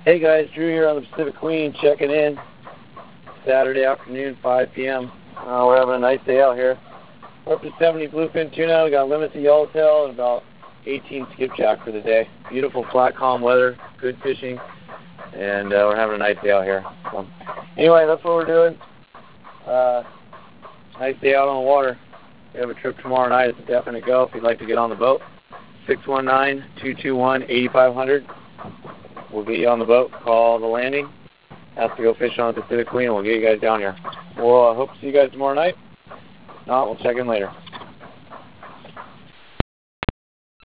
Hey guys, Drew here on the Pacific Queen, checking in. Saturday afternoon, 5 p.m. We're having a nice day out here. We're up to 70 bluefin tuna. We got limits of yellowtail and about 18 skipjack for the day. Beautiful, flat, calm weather, good fishing, and we're having a nice day out here. So, anyway, that's what we're doing. Nice day out on the water. We have a trip tomorrow night. It's a definite go if you'd like to get on the boat. 619-221-8500. We'll get you on the boat, call the landing, ask to go fish on the Pacific Queen, and we'll get you guys down here. We'll hope to see you guys tomorrow night. If not, we'll check in later.